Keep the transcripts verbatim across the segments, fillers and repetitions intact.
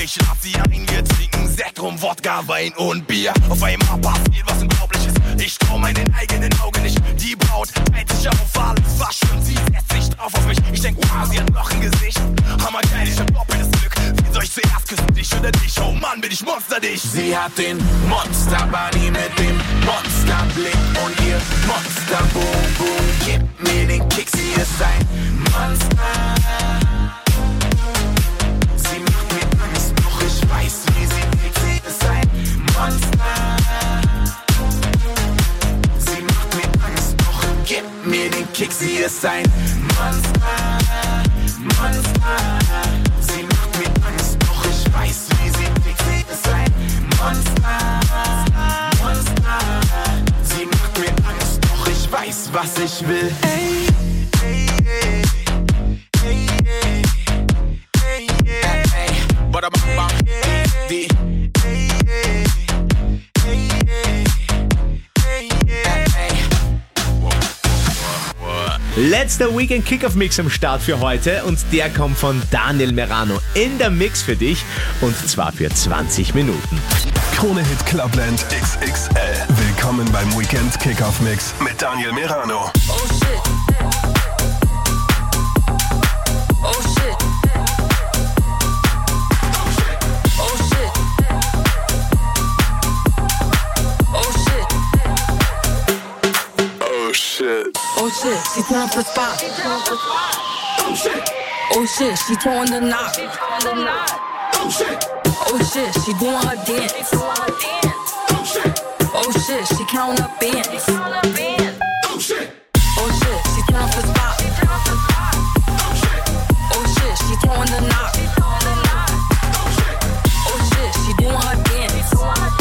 Ich lad sie ein, wir trinken Sekt, Rum, Wodka, Wein und Bier. Auf einmal passiert was Unglaubliches. Ich trau meinen eigenen Augen nicht. Die Braut teilt sich auf alles, was schön. Sie setzt sich drauf auf mich. Ich denk, wow, sie hat noch ein Gesicht. Hammergeil, ich hab doppeltes Glück. Wie soll ich zuerst küssen, dich oder dich? Oh Mann, bin ich Monster, dich. Sie hat den Monster-Body mit dem Monsterblick und ihr Monster-Boom-Boom. Gib mir den Kick, sie ist ein Monster. Sie macht mir Angst, doch ich weiß, wie sie tickt. Sie ist ein Monster. Sie macht mir Angst, doch gib mir den Kick, sie ist ein Monster. Monster. Sie macht mir Angst, doch ich weiß, wie sie tickt. Sie ist ein Monster. Monster. Sie macht mir Angst, doch ich weiß, was ich will. Hey, hey, hey. Hey, hey. Hey, hey. Hey, but I'm about the. Hey, hey. Hey, hey. Hey, hey. Letzter Weekend Kickoff Mix am Start für heute und der kommt von Daniel Merano in der Mix für dich und zwar für zwanzig Minuten. Krone Hit Clubland X X L. Willkommen beim Weekend Kickoff Mix mit Daniel Merano. Oh shit. Oh shit. Oh shit. Oh shit. Oh shit. Oh shit, she turn up the spot. Oh shit. Oh shit, she throwing the knock. Oh shit. Oh shit, she doing her dance. Oh shit. Oh shit, she counting up bands. Oh shit. Oh shit, she turn up the spot. Oh shit, she throwing the knock. Oh shit, she doing her dance.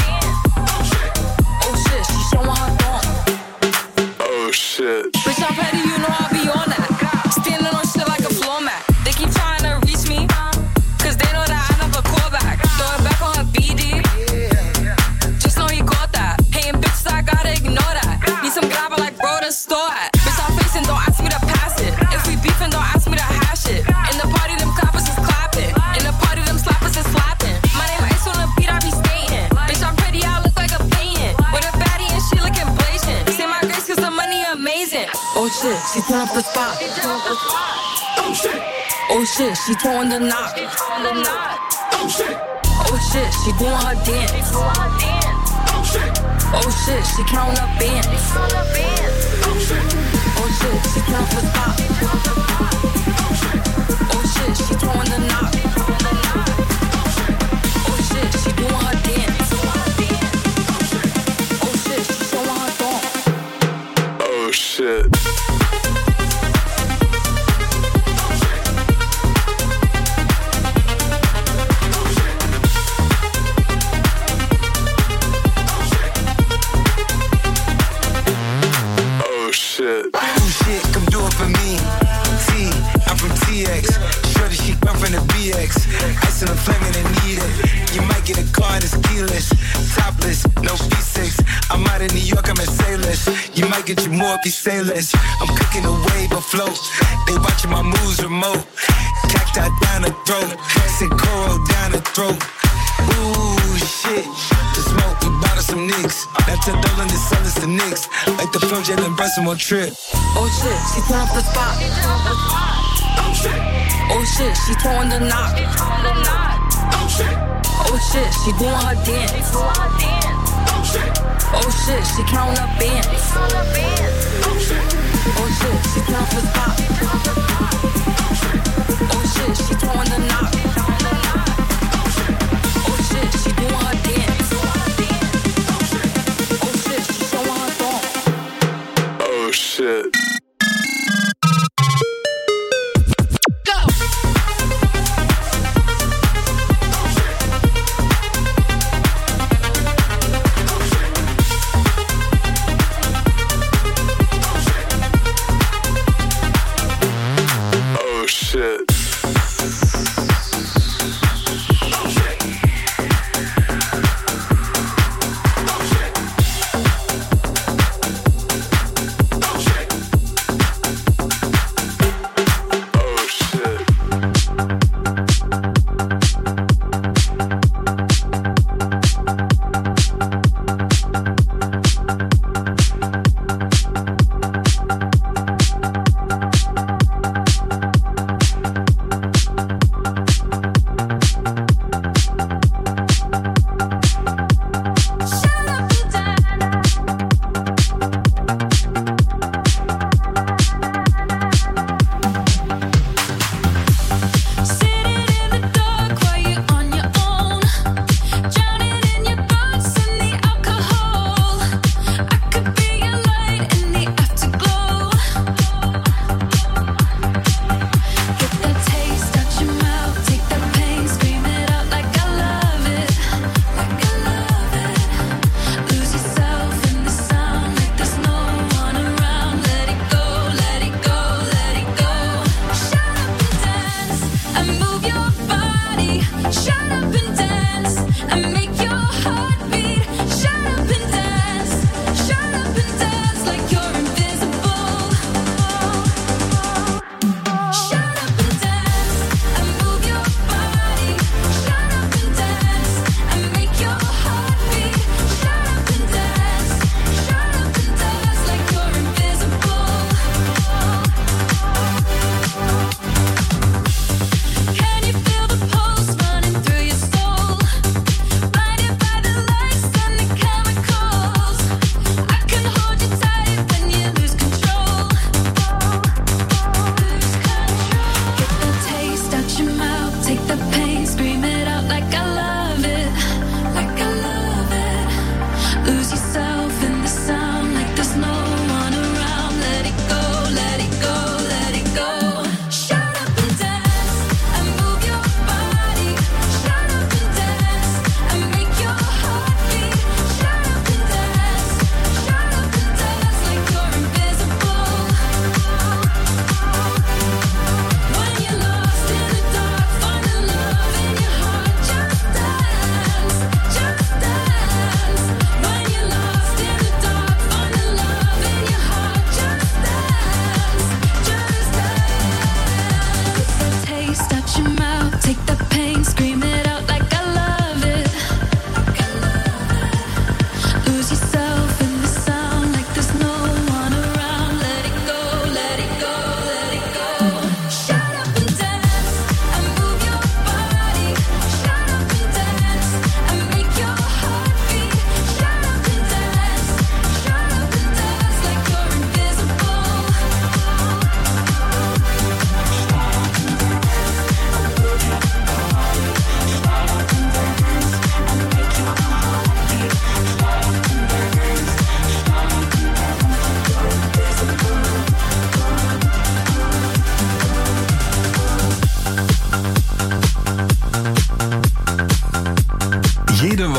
Oh shit, she showing her thong. Oh shit. Bitch, I'm petty, you know I be on that. Standing on shit like a floor mat. They keep trying to reach me, cause they know that I never call back. Throw it back on her B D. Just know he caught that. Hating bitches, I gotta ignore that. Need some grabber like bro to store at. Bitch, I'm facing, don't ask me to pass it. If we beefing, don't ask me to hash it. In the party, them clappers is clapping. In the party, them slappers is slapping. My name Ice on the beat, I be stating. Bitch, I'm pretty, I look like a painting. With a baddie and she looking blazing. Say my grace cause the money amazing. Oh shit, she turn up the spot. Oh shit. Oh shit, she throwing the knock. Oh shit. Oh shit, she doing her dance. Oh shit. Oh shit, she counting up bands. Oh shit. Oh shit, she turn up the spot. Oh shit, she throwing the knock. Oh shit, she doing her dance. Oh shit, she showing her thong. Oh shit. Oh shit. Oh shit, come do it for me. T, I'm from T X. Shorty, she come from the B X. Ice in the flame and I need it. You might get a car and it's keyless. Topless, no V six. I'm out in New York, I'm a sailors. You might get your more be sailors. I'm cooking a wave of flow. They watching my moves remote. Cacti down the throat. Sincoro down the throat. Ooh, shit. The smoke, we bought us some nicks. That's a dollar and the sellers to nicks. Like the film, Jalen Brunson on trip. Oh shit, she turn up the spot. Oh shit. Oh shit, she throwing the knock. Oh shit. Oh shit, she doing her dance. Oh shit. Oh shit, she counting up bands. Oh shit. Oh shit, she turn up the spot. Oh shit, she throwing the knock. Oh shit, she doing her dance. Oh shit, she showing her thong. Oh shit.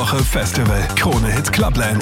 Woche Festival. Krone Hit Clubland.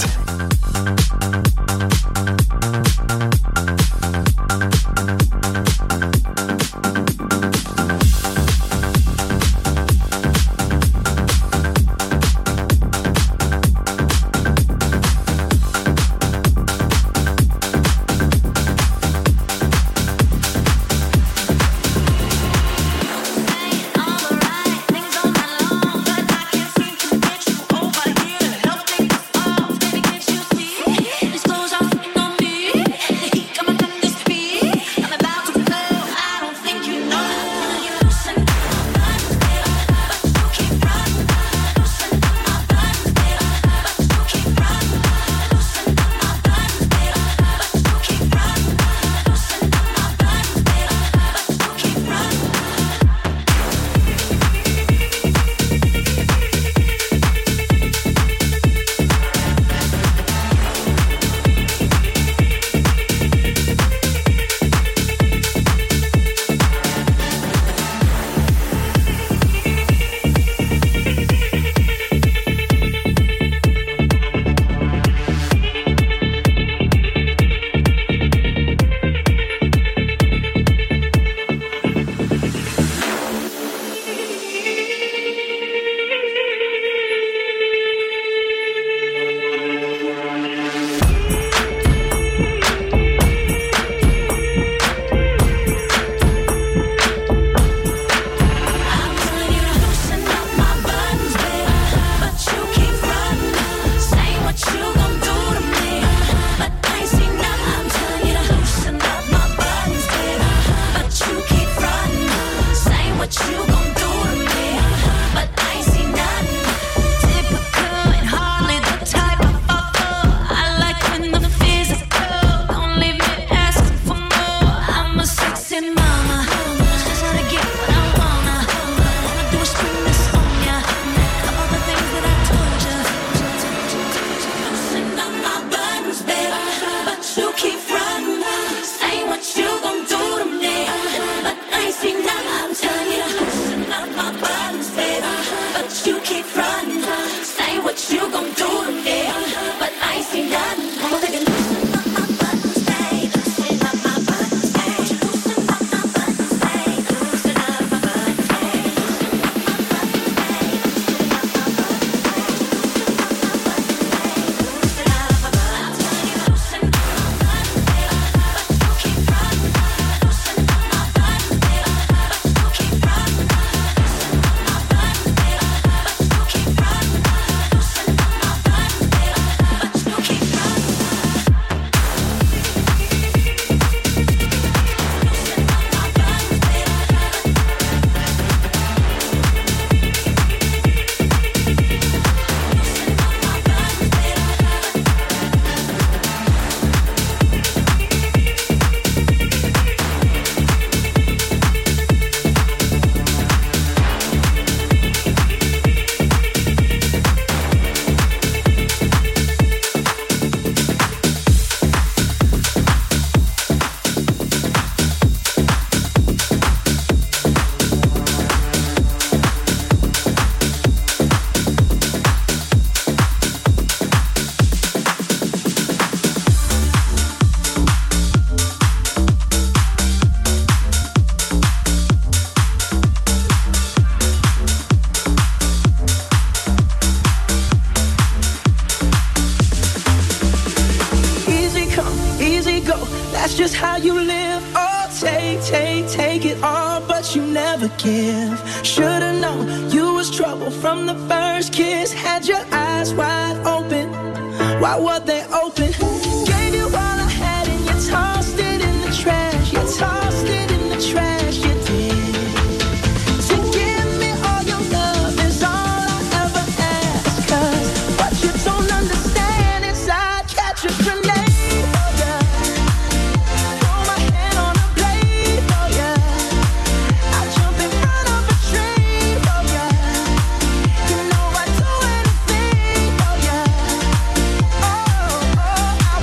Give. Should've known you was trouble from the first kiss. Had your eyes wide open. Why were they open? Gave you all I had and you tossed it in the trash. You tossed it in the trash. You did. To give me all your love is all I ever ask. 'Cause what you don't understand is I'd catch a grenade for ya. Throw my hand on a blade for ya. Oh, oh,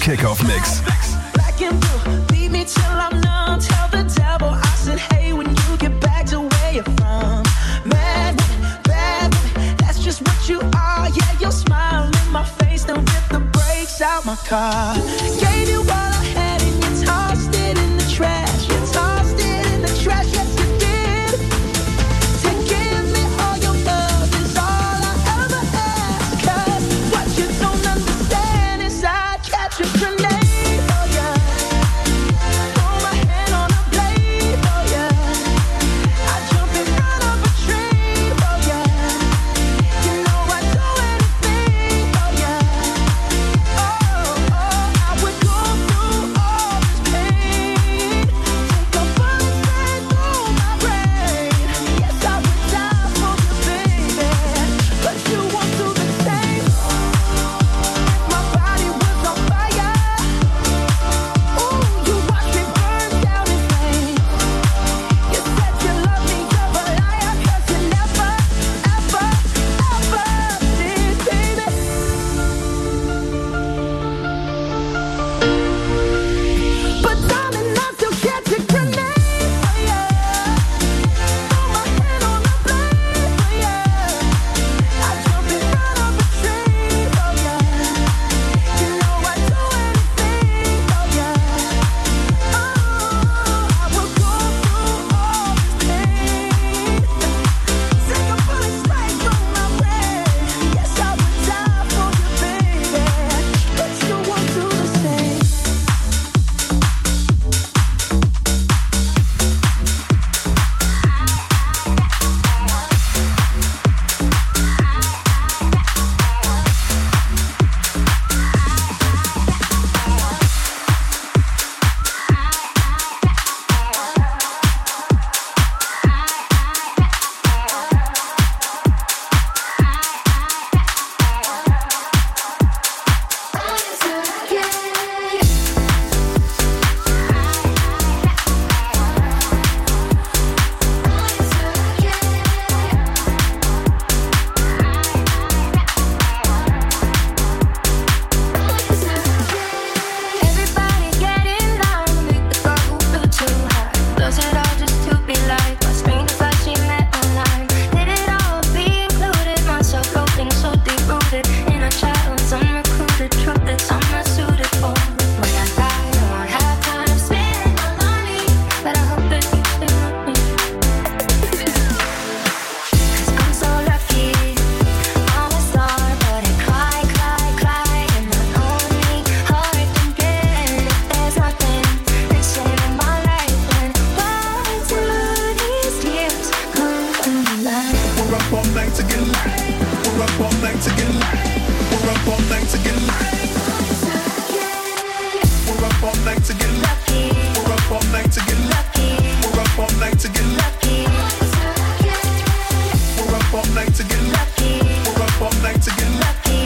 Kickoff Mix. Black and blue, leave me till I'm numb. Tell the devil I said, hey, when you get back to where you're from. Mad, bad, that's just what you are. Yeah, you'll smile in my face, then rip the brakes out my car. Gave you all I had and you tossed it in the trash. You tossed it in the trash, yes you did. To give me all your love is all I ever ask. Cause what you don't understand is I'd catch a grenade for ya. Throw my hand on a blade for ya. I'd jump in front of a train for ya. You know I'd do anything for ya. Oh, oh, I would go through all this pain. Take a bullet straight through my brain. Yes, I would die for you, baby. But you won't do the same. If my body was on fire, ooh, you watched me burn down in flames. You said you love me, you're a liar, 'cause you never, ever, ever did, baby. But darling, I still catch a grenade for ya. Throw my hand on a blade for ya. I'd jump in front of a train for ya. You know I'd do anything for ya. Oh, I would go through all this pain. Take a bullet straight through my brain. Yes, I would die for you, baby. But you won't do the same. Everybody's getting down, make the girl who flew too high. Does it all just to be like my screen is like she met online. Did it all be included? My self-loathing so deep-rooted in a child's unrecruited truth that I'm not suited for. When I die, I won't have time to spend my money, but I hope that you stay with me. 'Cause I'm so lucky, I'm a star, but I cry, cry, cry in my only heart again. If there's nothing missing in my life, then why do these tears come from my life? We're up all night to get light. We're up all night to get light. We're up all night to get light. We're up all night to get light. Lucky, We're up all night to get light. lucky, We're up all night to get light. lucky, We're up all night to get light. lucky, We're up all night to get light. lucky.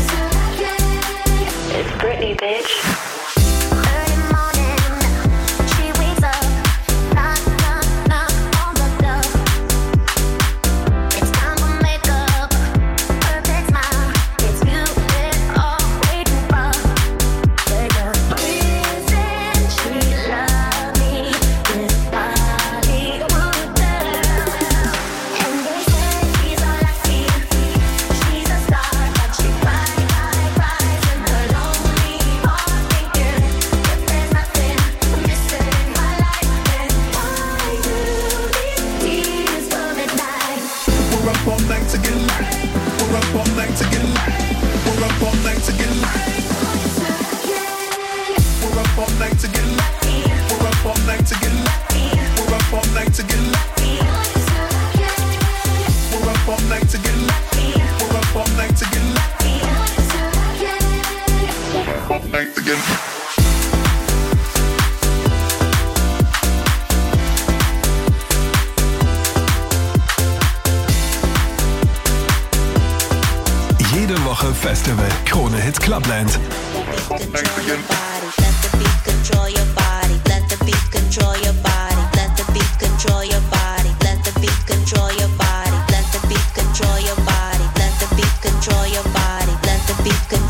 It's Britney, bitch. Early morning, she wakes up, knock, knock, knock on the door. It's time for makeup, perfect smile. It's you we're all waiting for. Isn't she lovely, this Hollywood girl? And they say she's all I see. She's a star, but she cries, cries, cries in her lonely heart, thinking if there's nothing missing in my life, then why do these tears come at night? We're up all night to get light. We're up all night to get light. We're up all night to get light. We're up all night to get light. We're up all night to get light. We're up all night to get light. We're up all night to get light. We're up all night to get light. We're up all night to get light. Jede Woche Festival. Krone Hit Clubland. Control your body, let the beat control your body, let the beat control your body, let the beat control your body, let the beat control your body, let the beat control your body, let the beat control your body, let the beat control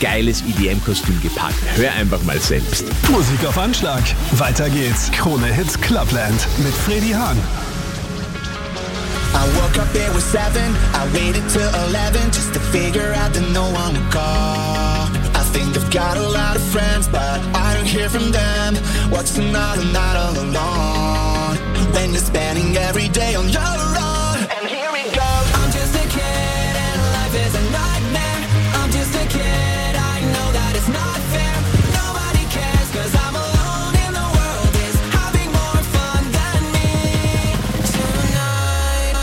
geiles E D M-Kostüm gepackt. Hör einfach mal selbst. Musik auf Anschlag. Weiter geht's. Krone Hits Clubland mit Freddy Hahn. I woke up, it was seven. I waited till eleven just to figure out that no one would call. I think I've got a lot of friends, but I don't hear from them. What's another night all alone? When you're spending every day on your own. And here we go. I'm just a kid and life is a nightmare. I'm just a kid, I know that it's not fair. Nobody cares cause I'm alone and the world is having more fun than me tonight.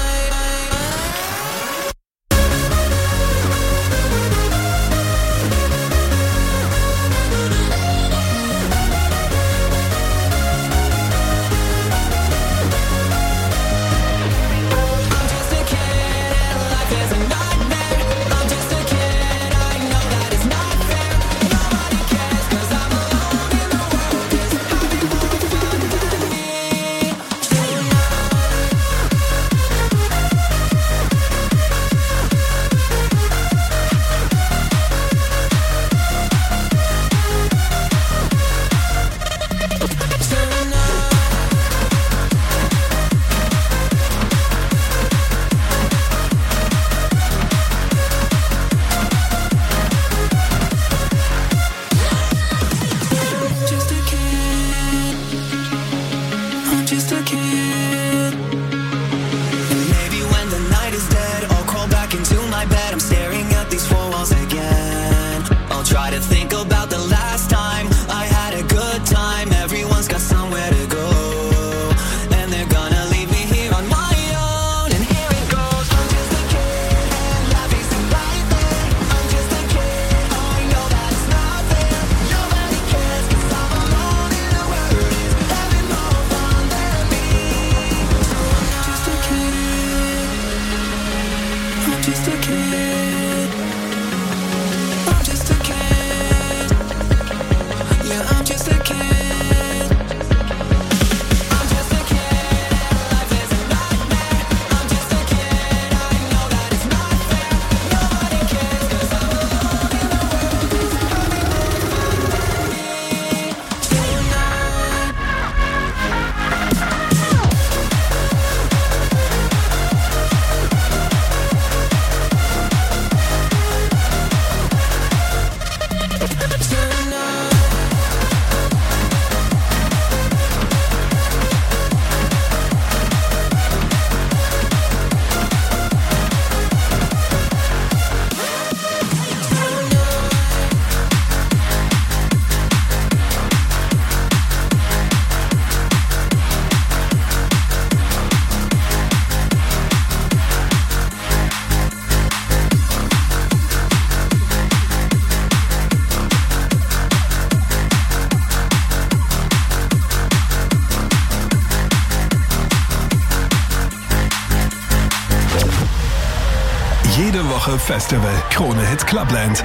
Jede Woche Festival. Krone Hits Clubland.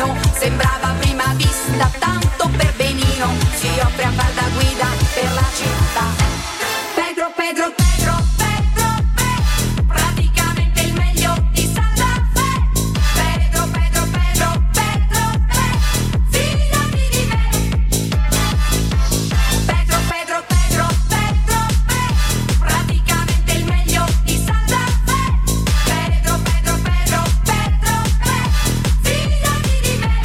Pechino, sembrava a prima vista tanto per benino, si offre a far da guida per la città. Pedro, Pedro, Pedro, Pedro, Pedro, praticamente il meglio di Santa Fe. Pedro, Pedro, Pedro, Pedro, Pedro, fidati di me. Pedro, Pedro, Pedro, Pedro, Pedro, praticamente il meglio di Santa Fe. Pedro, Pedro, Pedro, Pedro, Pedro, fidati di me.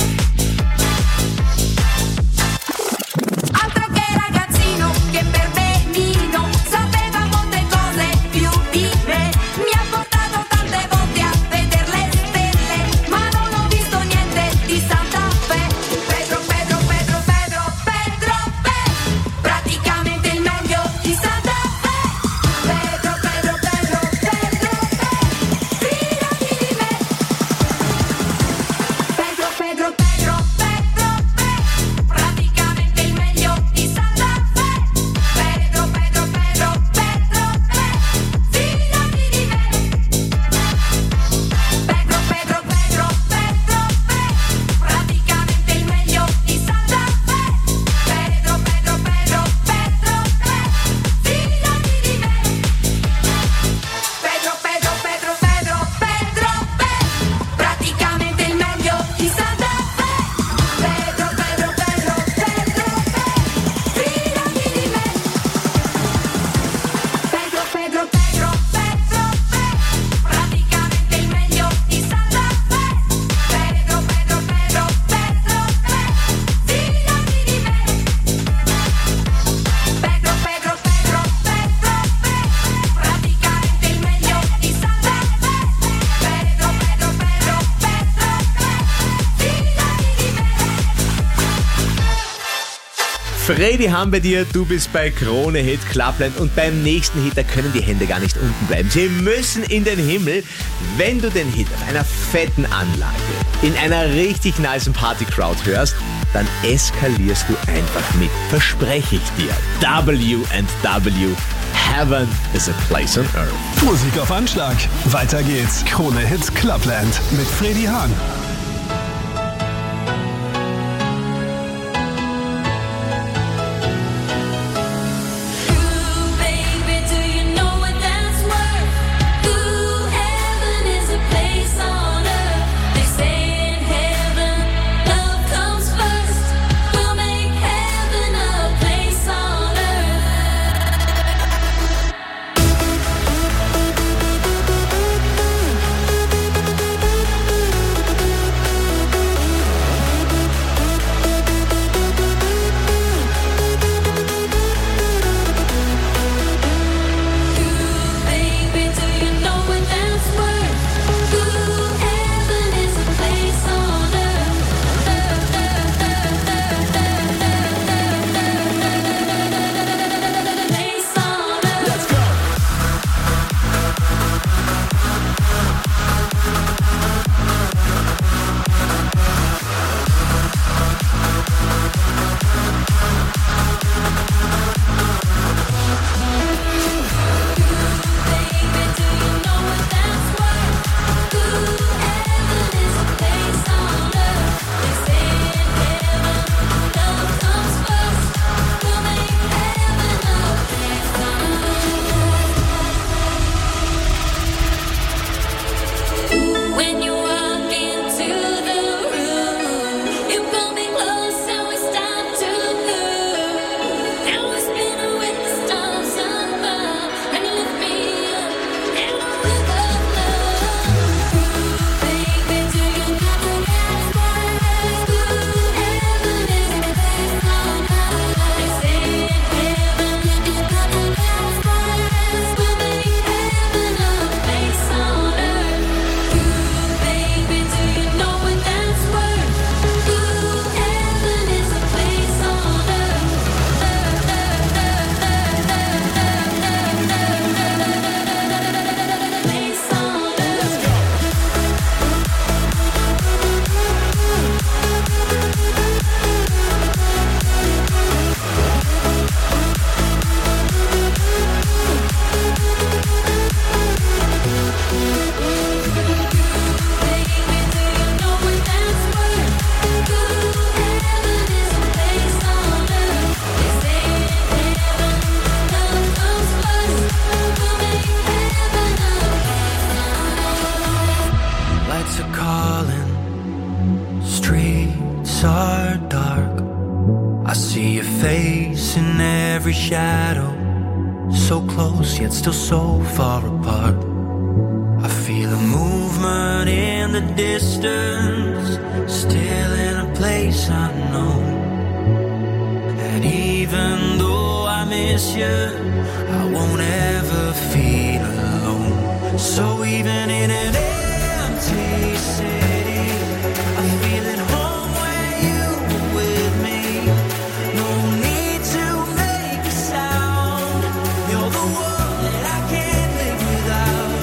Altro che ragazzino che per benino sapeva molte cose più di me. Mi ha portato tante volte a vedere le stelle, ma non ho visto niente di Santa Fe. Pedro, Pedro, Pedro, Pedro, Pedro, Pedro, praticamente il meglio di Santa Fe. Pedro, Pedro, Pedro, Pedro, Pedro, fidati di me. Pedro, Pedro, Pedro, Pedro, Pedro, praticamente il meglio di Santa Fe. Pedro, Pedro, Pedro, Pedro, Pedro, fidati di me. Pedro, Pedro, Pedro, Pedro, Pedro, praticamente il meglio di Santa Fe. Pedro, Pedro, Pedro, Pedro, Pedro, fidati di me. Pedro, Pedro, Pedro, Pedro, Pedro, Pedro, praticamente il meglio di Santa Fe. Pedro, Pedro, Pedro, Pedro, Pedro, fidati di me. Pedro, Pedro, Pedro, Pedro, Pedro, praticamente il meglio di Santa Fe. Pedro, Pedro, Pedro, Pedro, fidati di me. Pedro, Pedro, Pedro, Pedro, praticamente il meglio di Santa Fe. Pedro, Pedro, Pedro, Pedro, fidati di me. Freddy haben wir dir, du bist bei Krone Hit Clubland und beim nächsten Hit, da können die Hände gar nicht unten bleiben. Sie müssen in den Himmel. Wenn du den Hit auf einer fetten Anlage, in einer richtig nicen Party-Crowd hörst, dann eskalierst du einfach mit, verspreche ich dir. W and W, Heaven is a place on earth. Musik auf Anschlag. Weiter geht's. Krone Hit Clubland mit Freddy Hahn. Ooh, baby, do you know what that's worth? Ooh, heaven is a place on earth. They say in heaven, love comes first. We'll make heaven a place on earth. nights are dark, I see your face in every shadow. So close yet still so far apart. I feel a movement in the distance, still in a place unknown. And even though I miss you, I won't ever feel alone. So even in an empty city, I'm feeling home when you were with me. No need to make a sound. You're the one that I can't live without.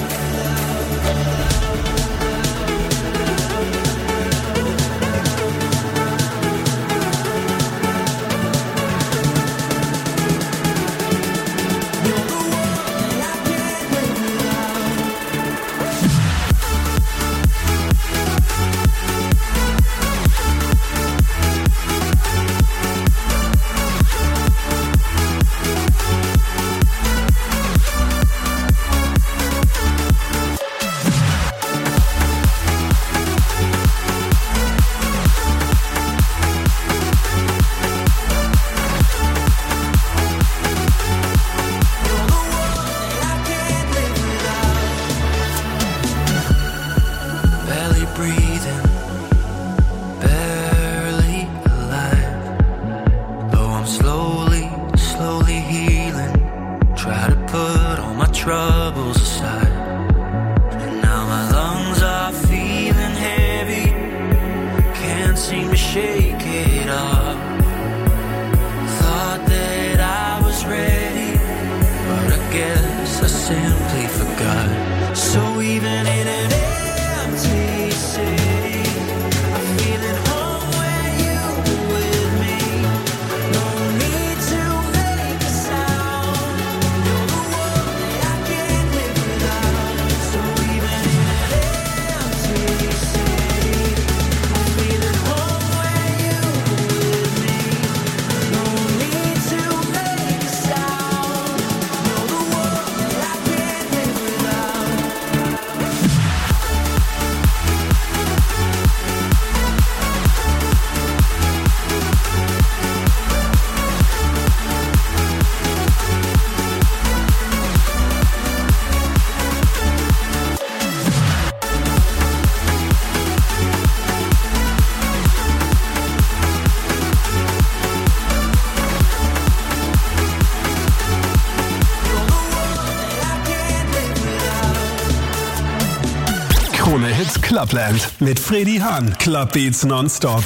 Krone Hits Clubland mit Freddy Hahn. Club Beats nonstop.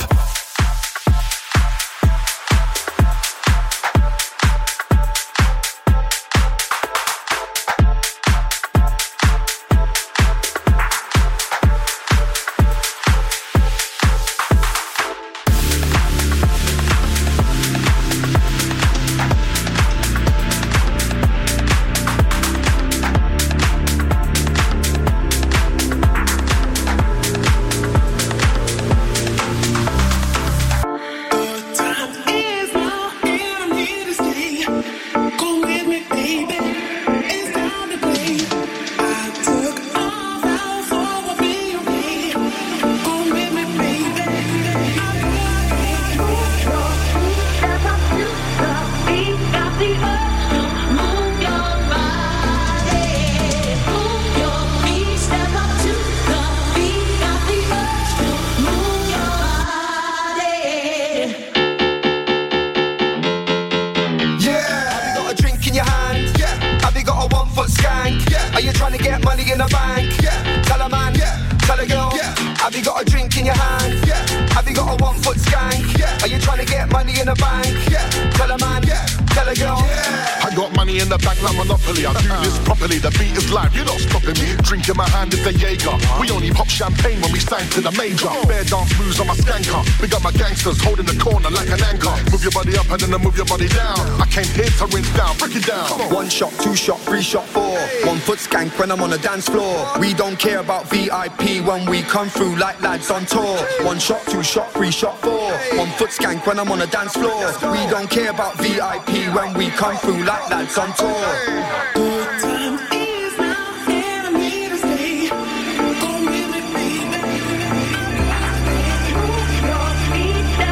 To the major, bare dance moves on my skanker. Big up my gangsters, holding the corner like an anchor. Move your body up and then I move your body down. I came here to rinse down, break it down. One shot, two shot, three shot, four. One foot skank when I'm on the dance floor. We don't care about V I P when we come through like lads on tour. One shot, two shot, three shot, four. One foot skank when I'm on the dance floor. We don't care about V I P when we come through like lads on tour. Good time is now, and I'm here to stay. Go with me, baby. Move your feet down.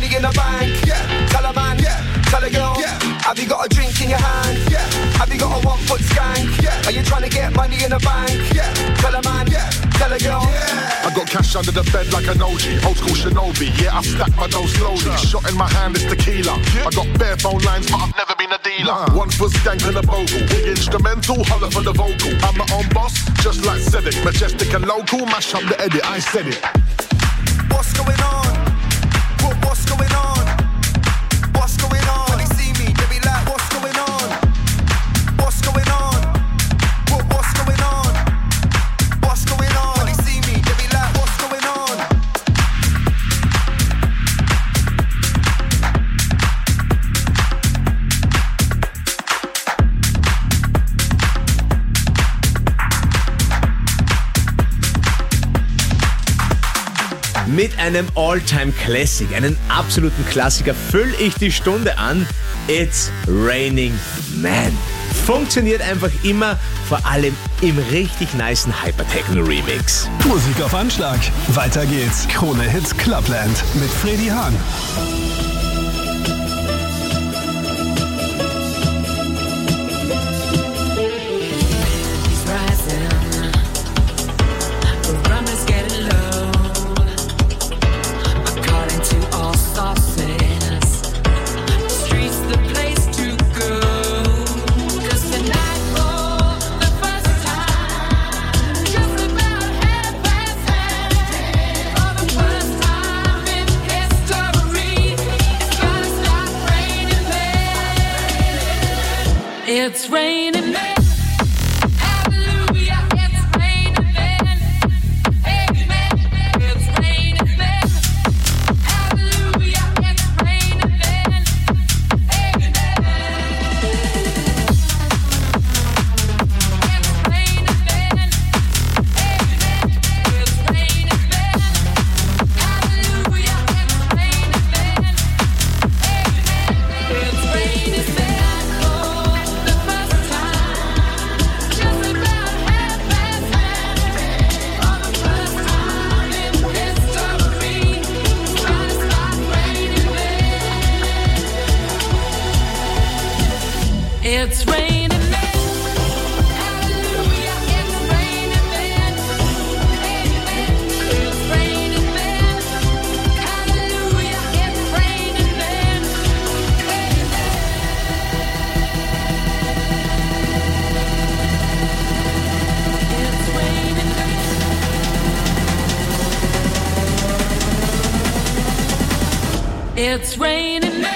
money in the bank? Yeah. Tell a man. Yeah. Tell a girl. Yeah. Have you got a drink in your hand? Yeah. Have you got a one foot skank? Yeah. Are you trying to get money in the bank? Yeah. Tell a man. Yeah. Tell a girl. Yeah. I got cash under the bed like an O G, old school Shinobi. Yeah, I stack my dough slowly. Shot in my hand is tequila. I got bare phone lines, but I've never been a dealer. One foot skank and a bogle. Big instrumental, holler for the vocal. I'm my own boss, just like Cedric. Majestic and local, mash up the edit. I said it. What's going on? What, what's going on? What's going on? When they see me, they be like, what's going on? What's going on? What, what's going on? What's going on? When they see me, they be like, what's going on? Mit einem All-Time-Classic, einen absoluten Klassiker, fülle ich die Stunde an. It's Raining Man. Funktioniert einfach immer, vor allem im richtig nicen Hypertechno-Remix. Musik auf Anschlag. Weiter geht's. Krone Hits Clubland mit Freddy Hahn. It's raining men. Hallelujah, it's raining men. Amen. It's raining men. Hallelujah, it's raining men. Amen. It's raining men. Amen. It's raining men. Hallelujah, it's raining men. Amen. It's raining men. It's raining men. Hallelujah, it's raining men. Amen. It's raining men. Hallelujah, it's raining men. Amen. It's raining men. It's raining men.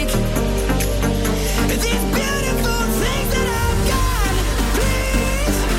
These beautiful things that I've got, please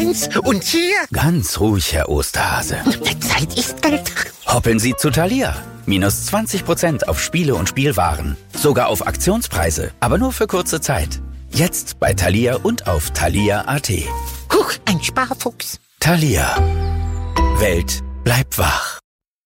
eins und hier? Ganz ruhig, Herr Osterhase. Zeit ist Geld. Hoppeln Sie zu Thalia. Minus zwanzig Prozent auf Spiele und Spielwaren. Sogar auf Aktionspreise, aber nur für kurze Zeit. Jetzt bei Thalia und auf thalia punkt at. Huch, ein Sparfuchs. Thalia. Welt bleibt wach.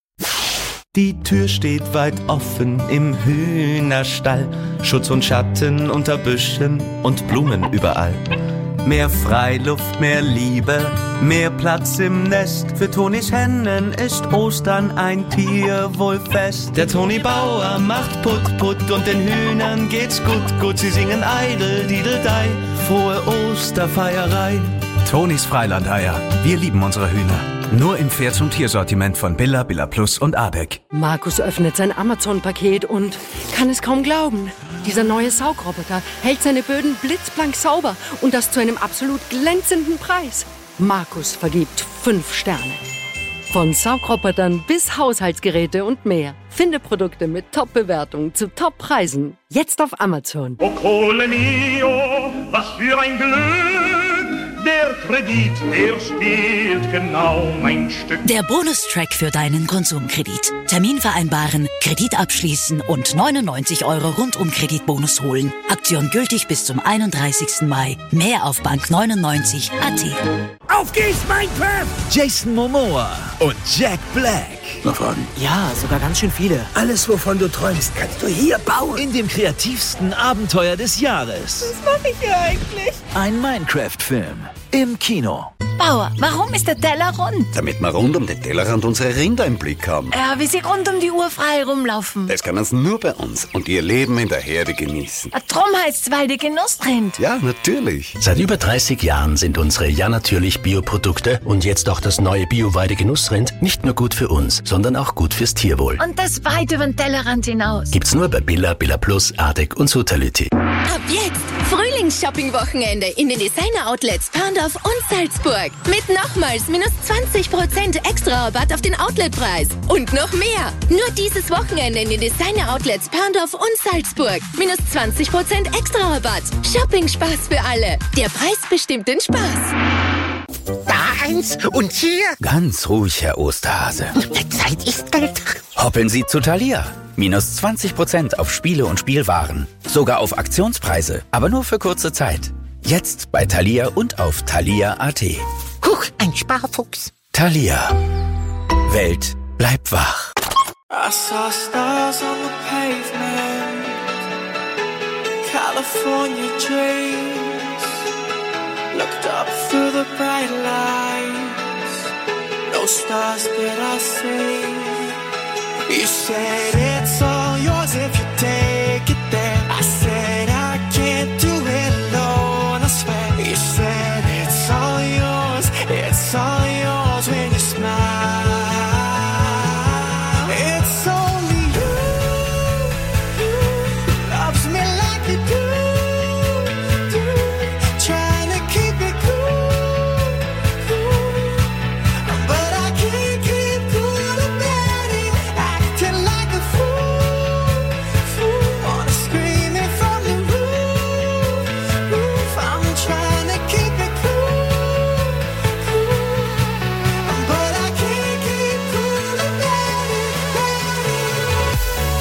Die Tür steht weit offen im Hühnerstall. Schutz und Schatten unter Büschen und Blumen überall. Mehr Freiluft, mehr Liebe, mehr Platz im Nest. Für Tonis Hennen ist Ostern ein Tierwohlfest. Der Toni Bauer macht Putt, Putt und den Hühnern geht's gut, gut. Sie singen Eidel, Dideldei, frohe Osterfeierei. Tonis Freilandeier. Wir lieben unsere Hühner. Nur im Pferds- und Tiersortiment von Billa, Billa Plus und Adek. Markus öffnet sein Amazon-Paket und kann es kaum glauben. Dieser neue Saugroboter hält seine Böden blitzblank sauber und das zu einem absolut glänzenden Preis. Markus vergibt fünf Sterne. Von Saugrobotern bis Haushaltsgeräte und mehr. Finde Produkte mit Top-Bewertungen zu Top-Preisen. Jetzt auf Amazon. Oh, Cole mio, was für ein Glück! Der Kredit, der spielt genau mein Stück. Der Bonustrack für deinen Konsumkredit. Termin vereinbaren, Kredit abschließen und neunundneunzig Euro Rundum-Kreditbonus holen. Aktion gültig bis zum einunddreißigsten Mai. Mehr auf bank neunundneunzig punkt at. Auf geht's, Minecraft! Jason Momoa und Jack Black. Noch Fragen? Ja, sogar ganz schön viele. Alles, wovon du träumst, kannst du hier bauen. In dem kreativsten Abenteuer des Jahres. Was mache ich hier eigentlich? Ein Minecraft-Film. Im Kino. Bauer, warum ist der Teller rund? Damit wir rund um den Tellerrand unsere Rinder im Blick haben. Ja, wie sie rund um die Uhr frei rumlaufen. Das kann uns nur bei uns und ihr Leben in der Herde genießen. Drum heißt's Weide Genussrind. Ja, natürlich. Seit über dreißig Jahren sind unsere Ja Natürlich Bioprodukte und jetzt auch das neue Bio-Weide Genussrind nicht nur gut für uns, sondern auch gut fürs Tierwohl. Und das weit über den Tellerrand hinaus. Gibt's nur bei Billa, Billa Plus, Adek und Sotality. Ab jetzt Frühlings-Shopping-Wochenende in den Designer-Outlets Parndorf und Salzburg. Mit nochmals minus zwanzig Prozent extra Rabatt auf den Outletpreis. Und noch mehr. Nur dieses Wochenende in den Designer-Outlets Parndorf und Salzburg. Minus zwanzig Prozent extra Rabatt. Shopping-Spaß für alle. Der Preis bestimmt den Spaß. Da eins und hier? Ganz ruhig, Herr Osterhase. Zeit ist Geld. Hoppeln Sie zu Thalia. Minus zwanzig Prozent auf Spiele und Spielwaren. Sogar auf Aktionspreise, aber nur für kurze Zeit. Jetzt bei Thalia und auf thalia punkt at. Huch, ein Sparfuchs. Thalia. Welt bleibt wach. I saw stars on the pavement, California dreams. Looked up through the bright lights, no stars did I see. You said it's all yours if you take it there. I said I can't do it alone, I swear. You said it's all yours, it's all yours when you smile. It's only you, you loves me like you do, do. Trying to keep it cool, cool. But I can't keep cool about it. Acting like a fool, fool. Wanna scream it from the roof, roof. I'm trying to keep it cool, cool. But I can't keep cool about it, about it.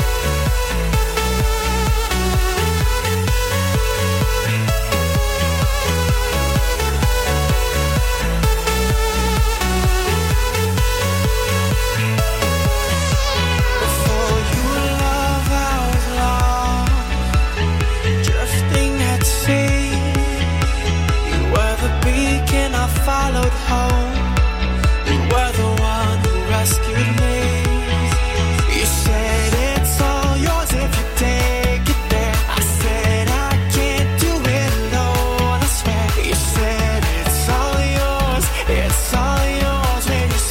Before you love, I was lost, drifting at sea. You were the beacon I followed home. You were the one who rescued me. You said it's all yours if you take it there. I said I can't do it alone, I swear. You said it's all yours, it's all yours when you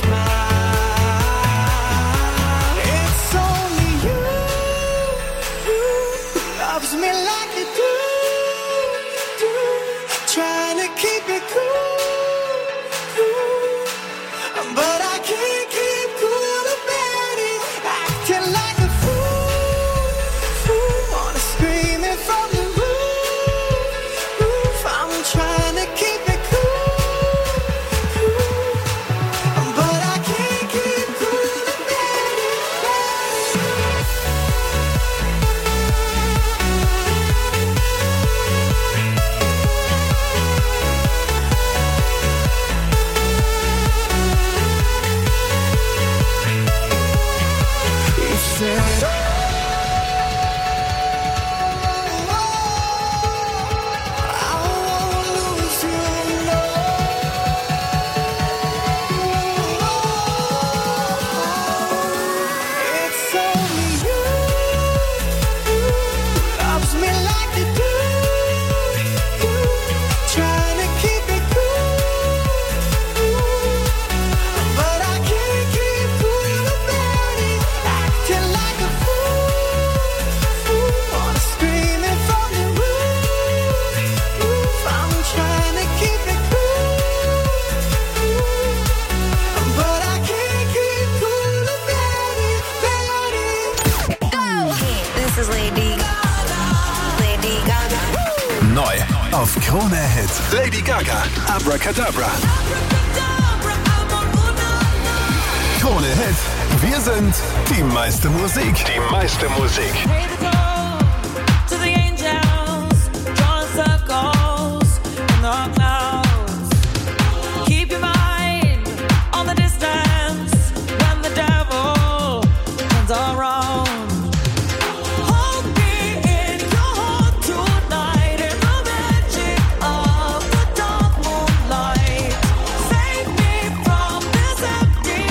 smile. It's only you, you loves me like you do, do. Trying to keep it cool, cool. But I can't keep cool about it. Acting like a fool, fool. Wanna scream it from the roof, roof. I'm trying to keep it cool, auf Krone Hit. Lady Gaga, Abracadabra. Krone Hit. Wir sind die meiste Musik. Die meiste Musik. To the angels, drawing circles in the clouds. Keep your mind on the distance when the devil turns around. Hold me in your heart tonight in the magic of the dark moonlight. Save me from this empty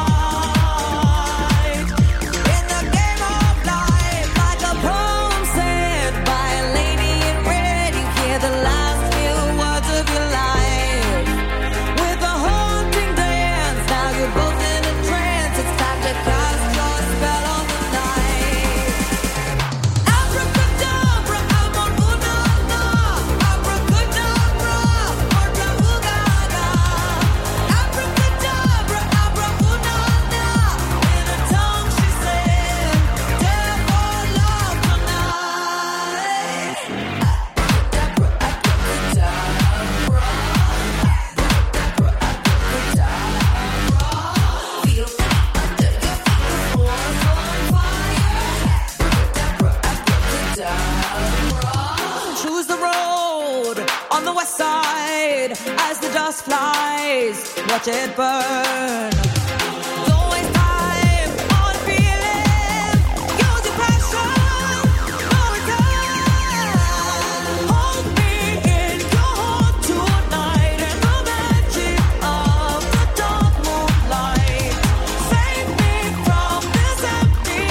fight. In the game of life, like a poem said by a lady in red, you hear the last few words of your life. With a haunting dance, now you're both in a trance. It's time to cast your spell on the night. Abracadabra, amor una na. Abracadabra, orta ugaga. Abracadabra, abra una na. In a tongue she said, devil love tonight. Choose the road on the west side as the dust flies. Watch it burn. Don't waste time on feeling. Use your passion for return. Hold me in your heart tonight in the magic of the dark moonlight. Save me from this empty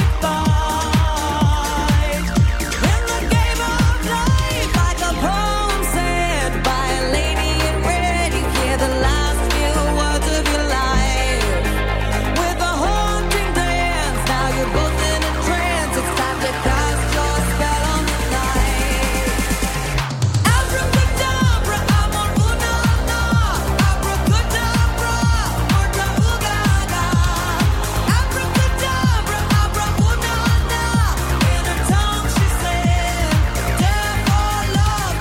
fight. In the game of life, like a poem said by a lady in red, you hear the last few words of your life. With a haunting dance, now you're both in a trance. It's time to cast your spell on the night. Abracadabra, amor una na. Abracadabra, orta ugaga. Abracadabra, abra una na. In a tongue she said, devil love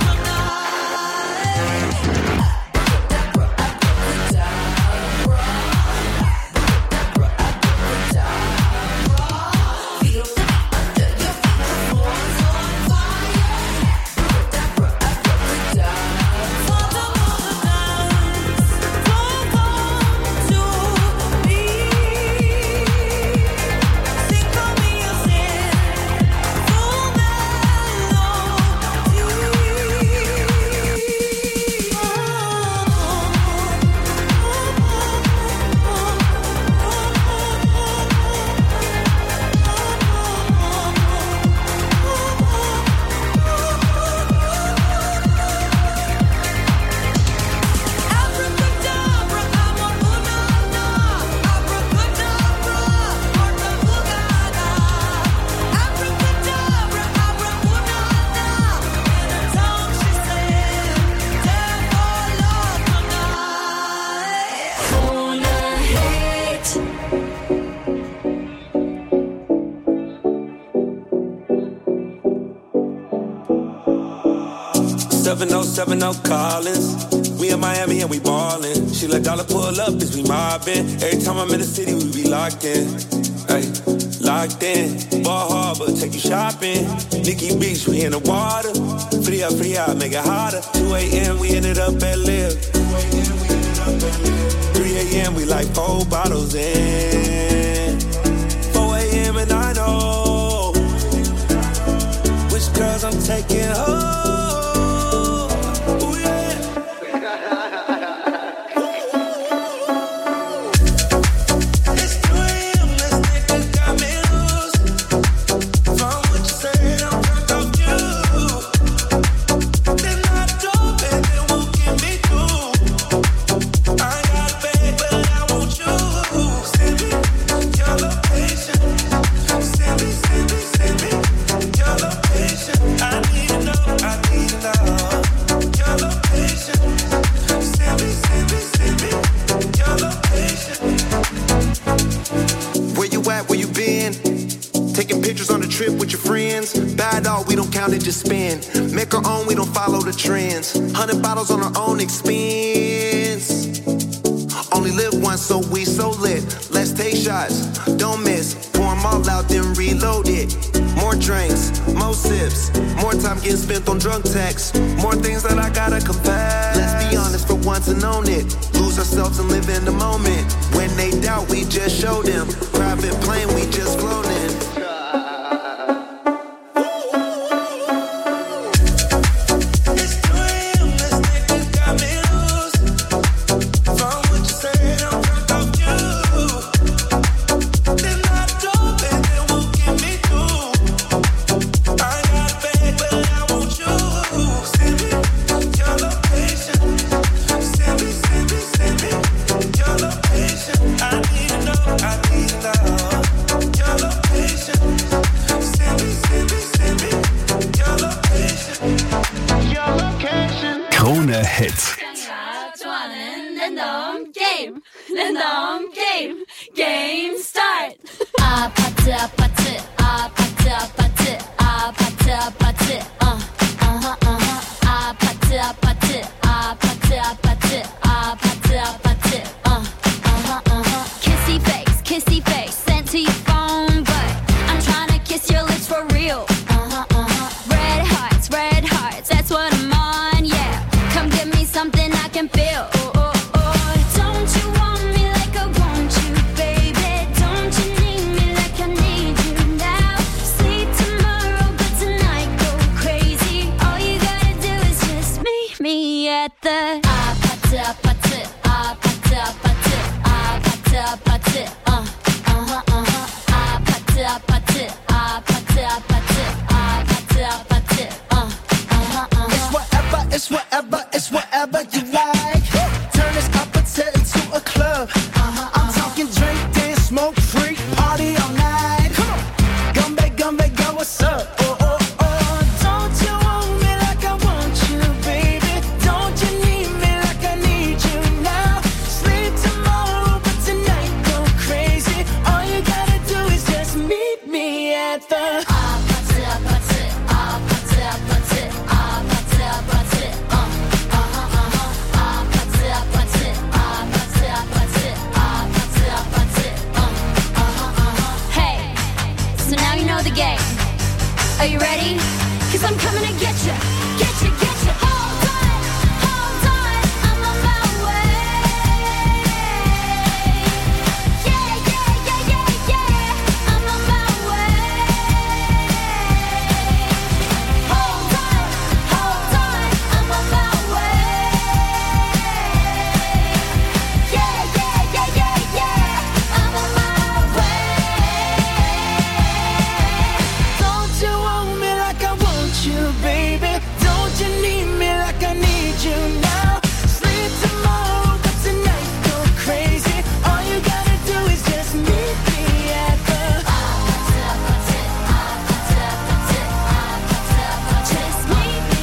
seven oh seven oh Collins. We in Miami and we ballin'. She let dollar pull up as we mobbin'. Every time I'm in the city, we be locked in. Ay, locked in. Ball Harbor, take you shopping. Nikki Beach, we in the water. Fria, fria, make it hotter. two a.m. we ended up at Live. three a.m. we like four bottles in. four a.m. and I know which girls I'm taking home. Send me count it, just spend. Make our own, we don't follow the trends. Hundred bottles on our own expense. Only live once, so we so lit. Let's take shots, don't miss. Pour them all out, then reload it. More drinks, more sips. More time getting spent on drunk texts. More things that I gotta confess. Let's be honest for once and own it. Lose ourselves and live in the moment. When they doubt, we just show them. Private plane, we just flown in. Krone Hit. Game, game, game start. Ah, patte, patte, ah, patte, patte, ah, patte, patte, uh, uh-huh, uh-huh. Ah, patte, patte, ah, patte, patte, ah, patte, patte, uh, uh-huh, uh-huh. Kissy face, kissy face, sent to your phone, but I'm trying to kiss your lips for real. Uh-huh, uh-huh. Red hearts, red hearts, that's what I'm on, yeah. Come give me something I can feel. Oh, oh, oh. Don't you want me like I want you, baby? Don't you need me like I need you now? Sleep tomorrow, but tonight go crazy. All you gotta do is just meet me at the ah patte patte ah patte patte ah patte patte uh uh-huh uh-huh ah patte patte ah patte patte ah patte patte uh uh-huh uh-huh. It's whatever, it's whatever, it's whatever you like. Turn this appetite into a club. Uh-huh, I'm talking drink, dance, smoke, freak, party all night. Come on, Gumbe, Gumbe, go, what's up? Oh, oh, oh. Don't you want me like I want you, baby? Don't you need me like I need you now? Sleep tomorrow, but tonight go crazy. All you gotta do is just meet me at the ah patte patte ah patte patte ah patte patte uh uh-huh uh-huh ah patte patte ah patte patte ah patte patte uh uh-huh uh-huh. Hey, so now you know the game. Are you ready? 'Cause I'm coming to get you, get you, get you. Hold on, hold on, I'm on my way. Yeah, yeah, yeah, yeah, yeah, I'm on my way. Hold on, hold on, I'm on my way. Yeah, yeah, yeah, yeah, yeah, I'm on my way. Don't you want me like I want you, baby? Don't you need me like I need you now? Sleep tomorrow, but tonight go crazy. All you gotta do is just meet me at the Just meet me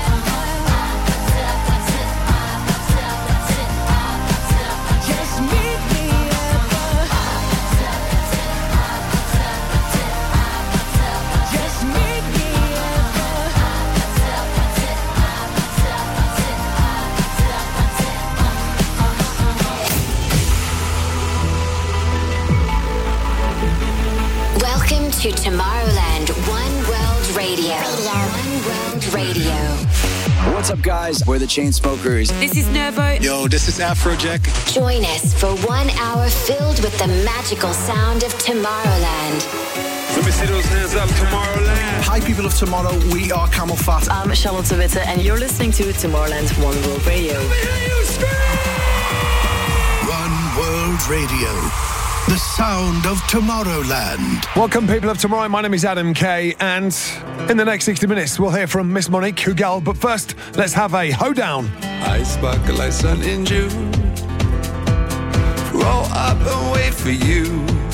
Just meet me at the Just meet me Welcome to Tomorrowland One World Radio. One World Radio. What's up, guys? We're the Chainsmokers. This is Nervo. Yo, this is Afrojack. Join us for one hour filled with the magical sound of Tomorrowland. Let me see those hands up, Tomorrowland. Hi, people of tomorrow. We are Camel Fat. I'm Charlotte Witte, and you're listening to Tomorrowland One World Radio. One World Radio. The sound of Tomorrowland. Welcome, people of tomorrow. My name is Adam Kay, and in the next sixty minutes, we'll hear from Miss Monique Hugal. But first, let's have a hoedown. I sparkle like sun in June. Roll up and wait for you.